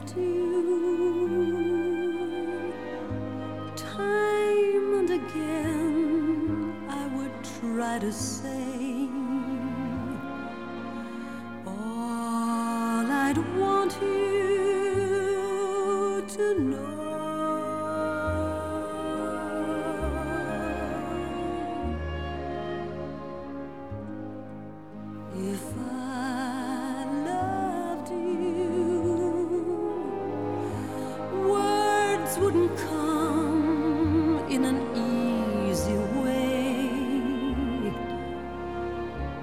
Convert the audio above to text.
loved you time and again. I would try to say all I'd want you to know.